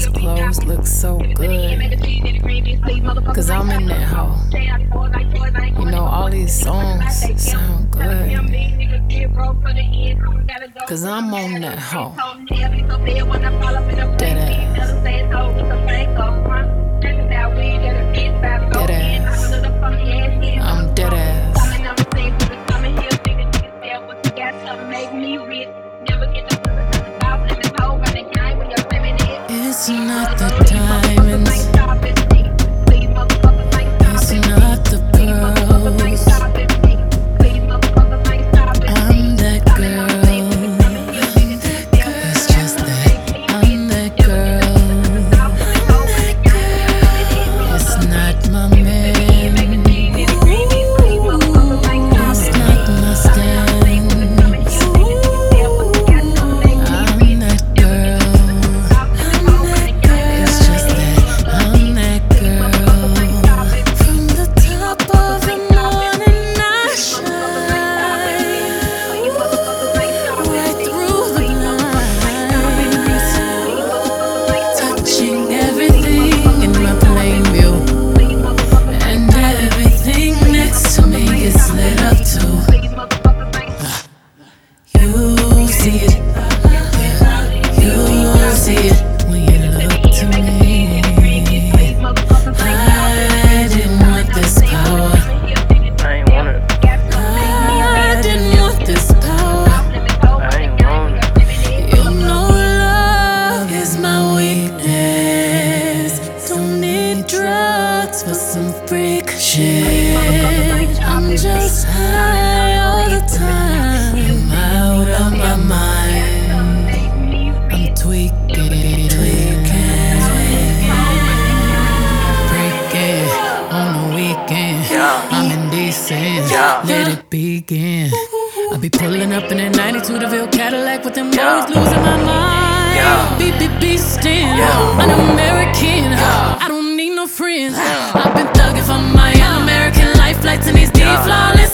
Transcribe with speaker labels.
Speaker 1: these clothes look so good. Cause I'm in that hoe. You know, all these songs sound good. Cause I'm on that hoe. Dead ass. Dead ass. I'm dead ass. It's not the diamonds, it's not the pearls. I'm that girl. It's just that I'm that girl. It's not my man. It's not my stand. I'm that girl. It's just that I'm that girl. From the top of the morning I shine right through the lines, touching everything in my plain view, and everything next to me gets lit up too. You see it, you see it when you look to me. I didn't want this power.
Speaker 2: I ain't want it.
Speaker 1: I didn't want this power.
Speaker 2: I ain't want it.
Speaker 1: You know love is my weakness. Don't need drugs for some freak shit. I'm just high all the time. I'm out of my mind. I'm tweaking, breaking on the weekend. I'm indecent. Let it begin. I be pulling up in a 92 DeVille Cadillac with them boys losing my mind. Beep, beep, beastin'. An American. I don't need no friends. I've been thugging for my American life, flights in these D flawless